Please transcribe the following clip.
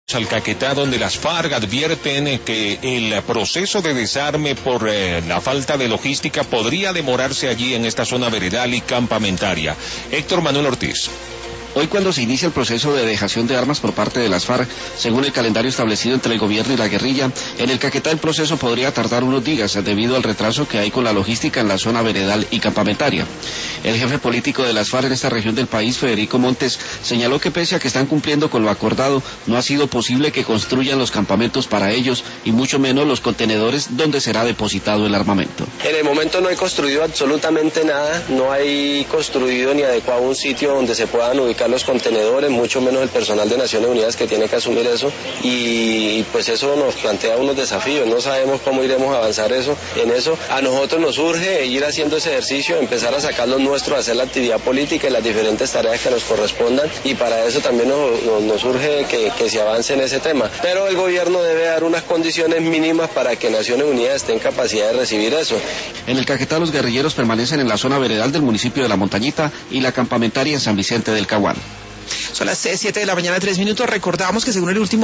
Al Caquetá, donde las FARC advierten que el proceso de desarme por la falta de logística podría demorarse allí en esta zona veredal y campamentaria. Héctor Manuel Ortiz. Hoy, cuando se inicia el proceso de dejación de armas por parte de las FARC, según el calendario establecido entre el gobierno y la guerrilla, en el Caquetá el proceso podría tardar unos días debido al retraso que hay con la logística en la zona veredal y campamentaria. El jefe político de las FARC en esta región del país, Federico Montes, señaló que pese a que están cumpliendo con lo acordado, no ha sido posible que construyan los campamentos para ellos y mucho menos los contenedores donde será depositado el armamento. En el momento no hay construido absolutamente nada, no hay construido ni adecuado un sitio donde se puedan ubicar los contenedores, mucho menos el personal de Naciones Unidas que tiene que asumir eso, y pues eso nos plantea unos desafíos, no sabemos cómo iremos a avanzar en eso. A nosotros nos urge ir haciendo ese ejercicio, empezar a sacar los nuestros, hacer la actividad política y las diferentes tareas que nos correspondan, y para eso también nos urge que se avance en ese tema. Pero el gobierno debe dar unas condiciones mínimas para que Naciones Unidas esté en capacidad de recibir eso. En el Caquetá los guerrilleros permanecen en la zona veredal del municipio de La Montañita y la campamentaria en San Vicente del Caguán. Son las 7 de la mañana, 3 minutos. Recordamos que según el último